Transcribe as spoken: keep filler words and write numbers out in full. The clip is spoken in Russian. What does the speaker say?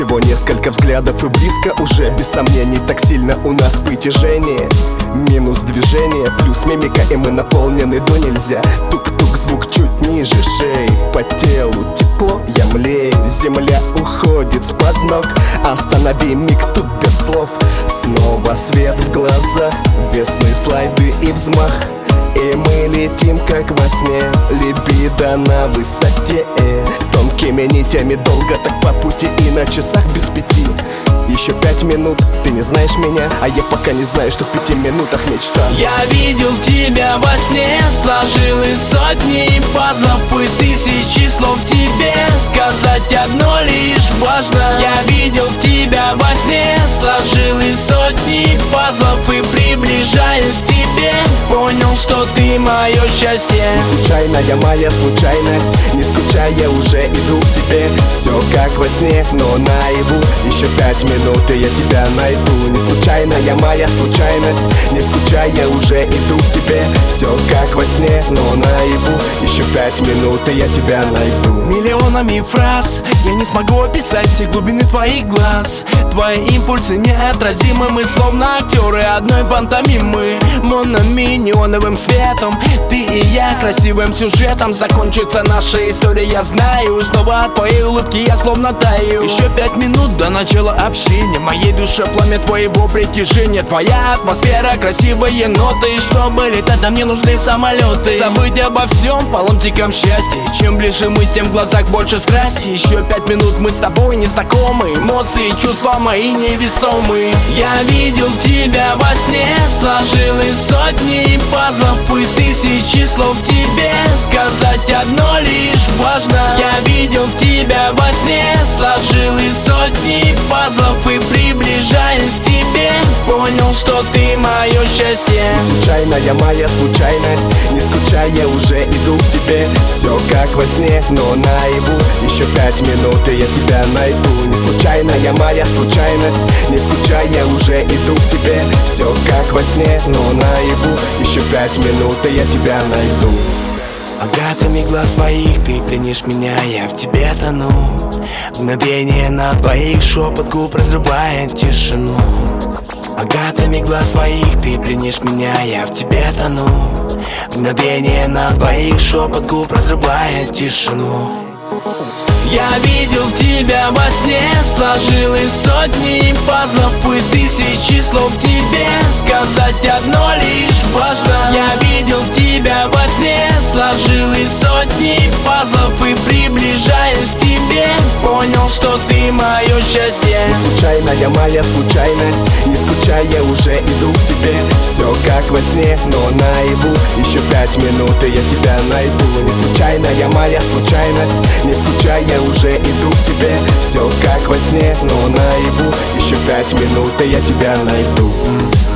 Всего несколько взглядов и близко уже, без сомнений, так сильно у нас притяжение. Минус движение, плюс мимика, и мы наполнены до нельзя. Тук-тук, звук чуть ниже шеи, по телу тепло, я млею. Земля уходит с-под ног, останови миг тут без слов. Снова свет в глазах, весны, слайды и взмах. И мы летим, как во сне, либидо на высоте. Тонкими нитями долго так по пути, и на часах без пяти. Еще пять минут, ты не знаешь меня, а я пока не знаю, что в пяти минутах мечта. Я видел тебя во сне, сложил из сотни пазлов, из тысячи слов тебе сказать одно лишь важно. Я видел тебя во сне, сложил из сотни пазлов, и приближаясь к тебе, понял, что ты мое счастье. Не случайная моя случайность, не скучая уже иду к тебе. Все как во сне, но наяву. Еще пять минут и я тебя найду. Не случайная моя случайность, не скучая уже иду к тебе. Все как во сне, но наяву. Еще пять минут и я тебя найду. Миллионами фраз я не смогу описать все глубины твоих глаз. Твои импульсы неотразимы, мы словно актеры одной пантомимы. Монами неоновым светом, ты и я красивым сюжетом. Закончится наша история, я знаю. Снова от твоей улыбки я словно таю. Еще пять минут до начала общения, в моей душе пламя твоего притяжения. Твоя атмосфера, красивые ноты. Чтобы летать, нам не нужны самолеты. Забыть обо всем по ломтикам счастья. Чем ближе мы, тем в глазах больше страсти. Еще пять минут мы с тобой не знакомы. Эмоции, чувства мои невесомые. Я видел тебя во сне, сложил из сотни пазлов, из тысячи слов тебе сказать одно лишь важно. Я видел тебя во сне, сложил из сотни пазлов, и приближаясь к тебе, понял, что ты мое счастье. Не случайная моя случайность, не скучая уже иду к тебе. Все как во сне, но наяву. Еще пять минут и я тебя найду. Не случайная моя случайность, не скучая уже иду к тебе. Все как во сне, но наяву. Еще пять минут и я тебя найду. Агатами глаз своих ты пленишь меня, я в тебе тону. Мгновение на твоих, шепот губ разрубает тишину. Агатами глаз своих ты пленишь меня, я в тебе тону. Мгновение на твоих, шепот губ разрубает тишину. Я видел тебя во сне, сложил из сотни пазлов, из тысячи слов тебе сказать одно лишь важно. Я видел тебя во сне, сложил из сотни пазлов, и приближаясь к тебе, понял, что ты мое счастье. Не случайная моя случайность, не скучая уже иду к тебе. Все как во сне, но наяву. Еще пять минут и я тебя найду. Не случайная моя случайность, не скучая уже иду к тебе. Все как во сне, но наяву. Еще пять минут и я тебя найду.